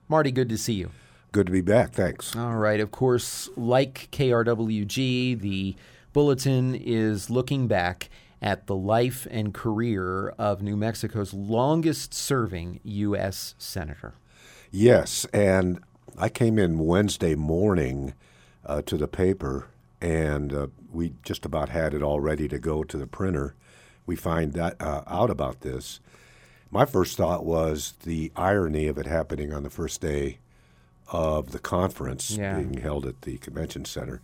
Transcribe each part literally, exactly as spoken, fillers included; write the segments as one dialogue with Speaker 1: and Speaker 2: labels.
Speaker 1: Marty, good to see you.
Speaker 2: Good to be back. Thanks.
Speaker 1: All right. Of course, like K R W G, the Bulletin is looking back at the life and career of New Mexico's longest-serving U S senator.
Speaker 2: Yes, and I came in Wednesday morning uh, to the paper, and uh, we just about had it all ready to go to the printer. We find that uh, out about this. My first thought was the irony of it happening on the first day of the conference
Speaker 1: yeah.
Speaker 2: being held at the convention center,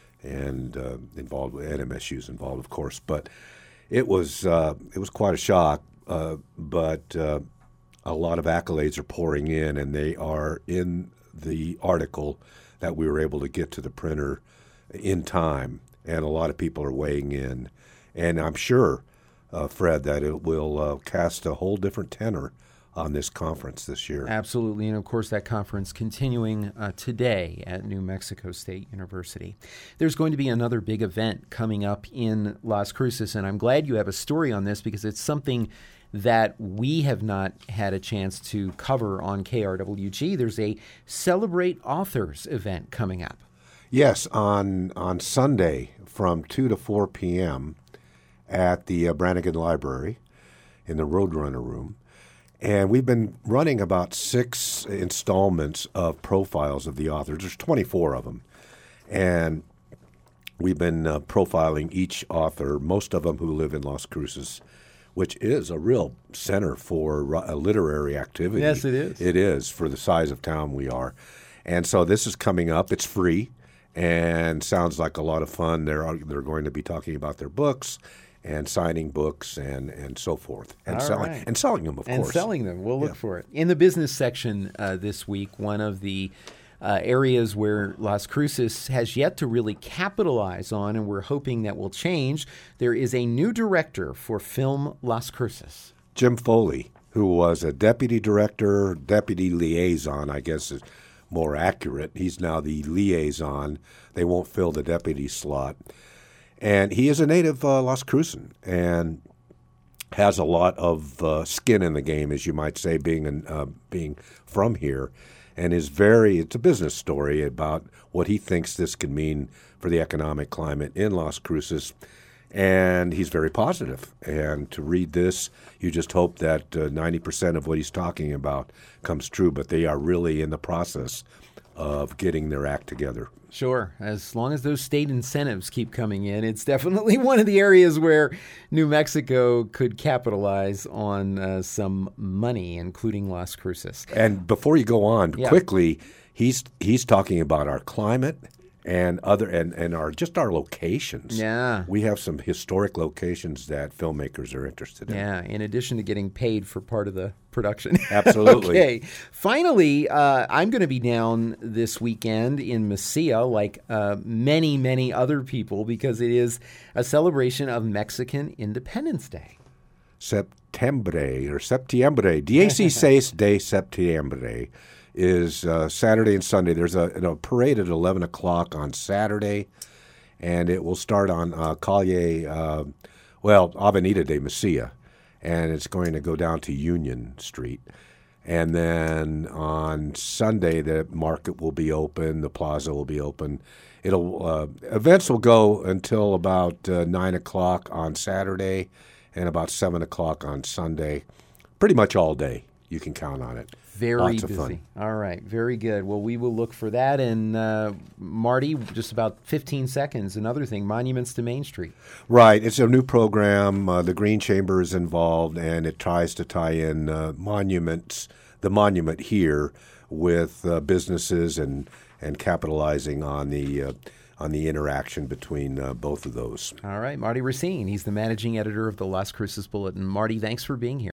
Speaker 2: and uh, involved with N M S U's involved, of course. But it was uh, it was quite a shock. Uh, but uh, a lot of accolades are pouring in, and they are in the article that we were able to get to the printer in time. And a lot of people are weighing in, and I'm sure, uh, Fred, that it will uh, cast a whole different tenor on this conference this year.
Speaker 1: Absolutely. And, of course, that conference continuing uh, today at New Mexico State University. There's going to be another big event coming up in Las Cruces, and I'm glad you have a story on this because it's something that we have not had a chance to cover on K R W G. There's a Celebrate Authors event coming up.
Speaker 2: Yes, on on Sunday from two to four p.m. at the uh, Brannigan Library in the Roadrunner Room. And we've been running about six installments of profiles of the authors. There's twenty-four of them. And we've been uh, profiling each author, most of them who live in Las Cruces, which is a real center for a literary activity.
Speaker 1: Yes, it is.
Speaker 2: It is, for the size of town we are. And so this is coming up. It's free and sounds like a lot of fun. They're, they're going to be talking about their books and signing books and, and so forth, and
Speaker 1: All
Speaker 2: selling
Speaker 1: right.
Speaker 2: and selling them, of
Speaker 1: and
Speaker 2: course.
Speaker 1: And selling them. We'll look
Speaker 2: yeah.
Speaker 1: for it. In the business section uh, this week, one of the uh, areas where Las Cruces has yet to really capitalize on, and we're hoping that will change, there is a new director for Film Las Cruces.
Speaker 2: Jim Foley, who was a deputy director, deputy liaison, I guess is more accurate. He's now the liaison. They won't fill the deputy slot. And he is a native uh, Las Crucen and has a lot of uh, skin in the game, as you might say, being an, uh, being from here, and is very. It's a business story about what he thinks this could mean for the economic climate in Las Cruces, and he's very positive. And to read this, you just hope that uh, ninety percent of what he's talking about comes true. But they are really in the process of getting their act together.
Speaker 1: Sure. As long as those state incentives keep coming in, it's definitely one of the areas where New Mexico could capitalize on uh, some money, including Las Cruces.
Speaker 2: And before you go on,
Speaker 1: yeah.
Speaker 2: quickly, he's he's talking about our climate and other and, and our just our locations.
Speaker 1: Yeah.
Speaker 2: We have some historic locations that filmmakers are interested in.
Speaker 1: Yeah, in addition to getting paid for part of the production.
Speaker 2: Absolutely.
Speaker 1: Okay. Finally, uh, I'm going to be down this weekend in Mesilla, like uh, many, many other people, because it is a celebration of Mexican Independence Day.
Speaker 2: Septiembre, or Septiembre, dieciséis de Septiembre, is uh, Saturday and Sunday. There's a, a parade at eleven o'clock on Saturday, and it will start on uh, Calle, uh, well, Avenida de Mesilla, and it's going to go down to Union Street. And then on Sunday, the market will be open, the plaza will be open. It'll uh, events will go until about uh, nine o'clock on Saturday and about seven o'clock on Sunday. Pretty much all day. You can count on it.
Speaker 1: Very
Speaker 2: Lots of
Speaker 1: busy.
Speaker 2: fun.
Speaker 1: All right. Very good. Well, we will look for that. And uh, Marty, just about fifteen seconds, another thing, Monuments to Main Street.
Speaker 2: Right. It's a new program. Uh, the Green Chamber is involved, and it tries to tie in uh, monuments, the monument here, with uh, businesses and, and capitalizing on the uh, on the interaction between uh, both of those.
Speaker 1: All right. Marty Racine. He's the managing editor of the Las Cruces Bulletin. Marty, thanks for being here.